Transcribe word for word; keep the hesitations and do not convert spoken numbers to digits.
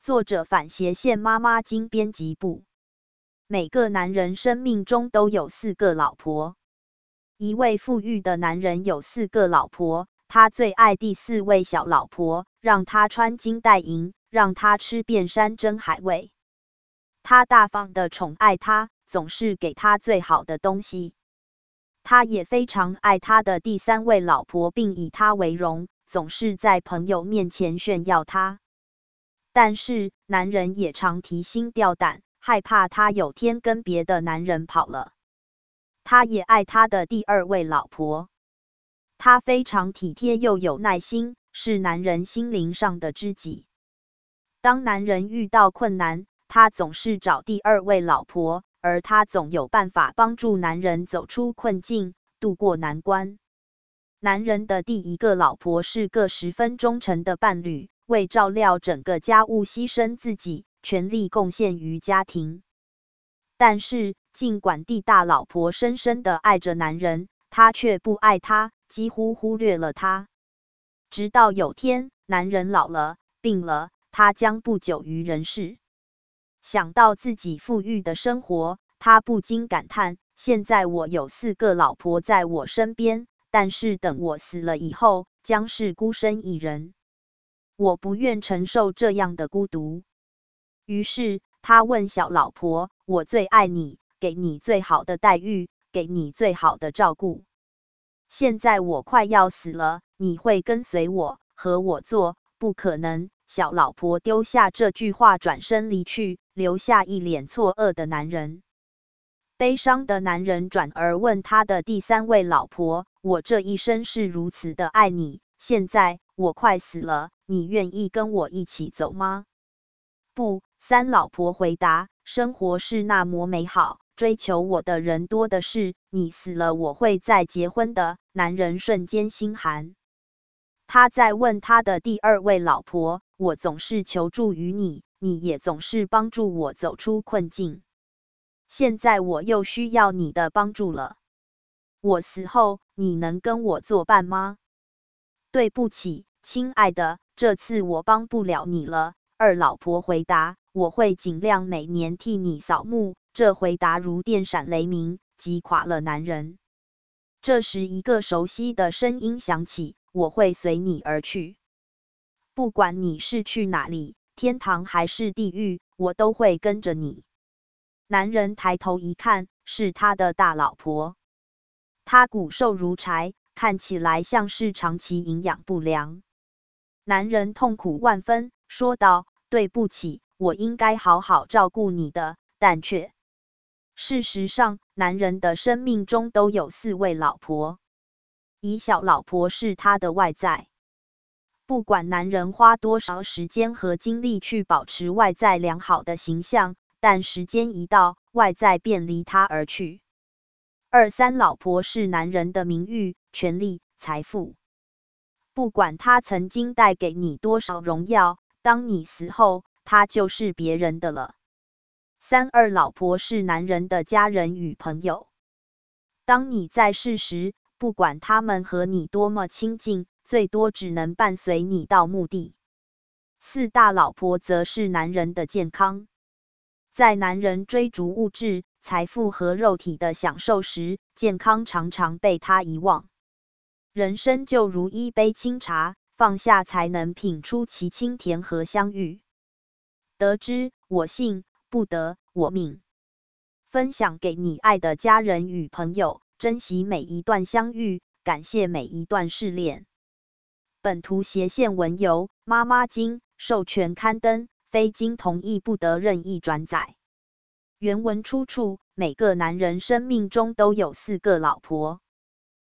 作者反斜线妈妈经编辑部。每个男人生命中都有四个老婆。一位富裕的男人有四个老婆，他最爱第四位小老婆，让她穿金戴银，让她吃遍山珍海味。他大方地宠爱她，总是给她最好的东西。他也非常爱他的第三位老婆，并以她为荣，总是在朋友面前炫耀她。但是，男人也常提心吊胆，害怕他有天跟别的男人跑了。他也爱他的第二位老婆，他非常体贴又有耐心，是男人心灵上的知己。当男人遇到困难，他总是找第二位老婆，而他总有办法帮助男人走出困境，渡过难关。男人的第一个老婆是个十分忠诚的伴侣，为照料整个家务牺牲自己，全力贡献于家庭。但是，尽管地大老婆深深地爱着男人，他却不爱他，几乎忽略了他。直到有天，男人老了，病了，他将不久于人世。想到自己富裕的生活，他不禁感叹：现在我有四个老婆在我身边，但是等我死了以后，将是孤身一人。我不愿承受这样的孤独。于是，他问小老婆：我最爱你，给你最好的待遇，给你最好的照顾。现在我快要死了，你会跟随我，和我做？不可能。小老婆丢下这句话，转身离去，留下一脸错愕的男人。悲伤的男人转而问他的第三位老婆：我这一生是如此的爱你，现在我快死了，你愿意跟我一起走吗？不，三老婆回答，生活是那么美好，追求我的人多的是，你死了我会再结婚的。男人瞬间心寒。他再问他的第二位老婆：我总是求助于你，你也总是帮助我走出困境。现在我又需要你的帮助了。我死后，你能跟我作伴吗？对不起，亲爱的，这次我帮不了你了。二老婆回答：我会尽量每年替你扫墓。这回答如电闪雷鸣，击垮了男人。这时，一个熟悉的声音响起：我会随你而去，不管你是去哪里，天堂还是地狱，我都会跟着你。男人抬头一看，是他的大老婆。她骨瘦如柴，看起来像是长期营养不良。男人痛苦万分，说道：对不起，我应该好好照顾你的，但却……事实上，男人的生命中都有四位老婆。以小老婆是他的外在。不管男人花多少时间和精力去保持外在良好的形象，但时间一到，外在便离他而去。二三老婆是男人的名誉、权力、财富。不管他曾经带给你多少荣耀，当你死后，他就是别人的了。三二老婆是男人的家人与朋友。当你在世时，不管他们和你多么亲近，最多只能伴随你到墓地。四大老婆则是男人的健康。在男人追逐物质、财富和肉体的享受时，健康常常被他遗忘。人生就如一杯清茶，放下才能品出其清甜和香郁。得之，我幸；不得，我命。分享给你爱的家人与朋友，珍惜每一段相遇，感谢每一段试炼。本图斜线文由妈妈经授权刊登，非经同意不得任意转载。原文出处：每个男人生命中都有四个老婆。